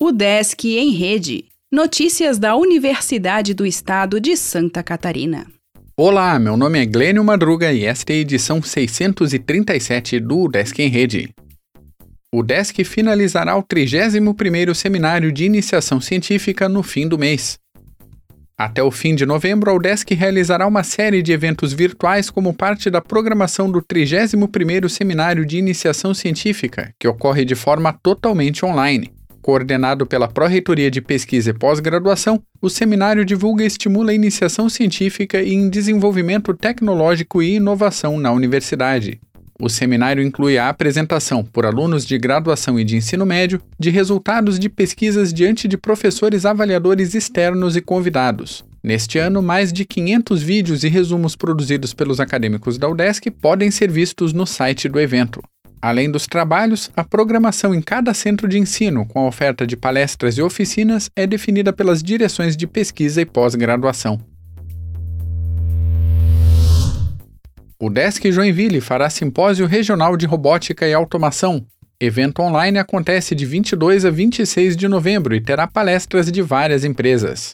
O Desk em Rede. Notícias da Universidade do Estado de Santa Catarina. Olá, meu nome é Glênio Madruga e esta é a edição 637 do Desk em Rede. O Desk finalizará o 31º Seminário de Iniciação Científica no fim do mês. Até o fim de novembro, a UDESC realizará uma série de eventos virtuais como parte da programação do 31º Seminário de Iniciação Científica, que ocorre de forma totalmente online. Coordenado pela Pró-Reitoria de Pesquisa e Pós-Graduação, o seminário divulga e estimula a iniciação científica e em desenvolvimento tecnológico e inovação na universidade. O seminário inclui a apresentação, por alunos de graduação e de ensino médio, de resultados de pesquisas diante de professores avaliadores externos e convidados. Neste ano, mais de 500 vídeos e resumos produzidos pelos acadêmicos da UDESC podem ser vistos no site do evento. Além dos trabalhos, a programação em cada centro de ensino, com a oferta de palestras e oficinas, é definida pelas direções de pesquisa e pós-graduação. O Desk Joinville fará simpósio regional de robótica e automação. Evento online acontece de 22 a 26 de novembro e terá palestras de várias empresas.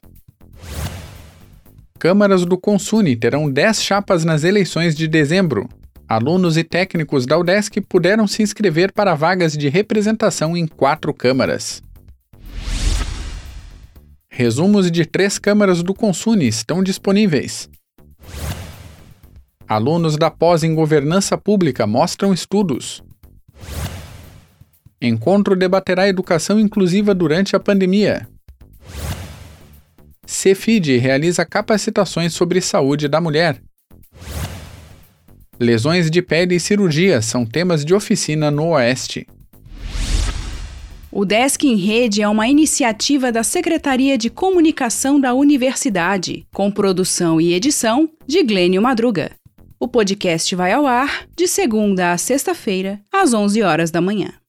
Câmaras do Consune terão 10 chapas nas eleições de dezembro. Alunos e técnicos da UDESC puderam se inscrever para vagas de representação em 4 câmaras. Resumos de 3 câmaras do Consune estão disponíveis. Alunos da pós em Governança Pública mostram estudos. Encontro debaterá educação inclusiva durante a pandemia. Cefid realiza capacitações sobre saúde da mulher. Lesões de pele e cirurgia são temas de oficina no Oeste. O Desk em Rede é uma iniciativa da Secretaria de Comunicação da Universidade, com produção e edição de Glênio Madruga. O podcast vai ao ar de segunda a sexta-feira, às 11 horas da manhã.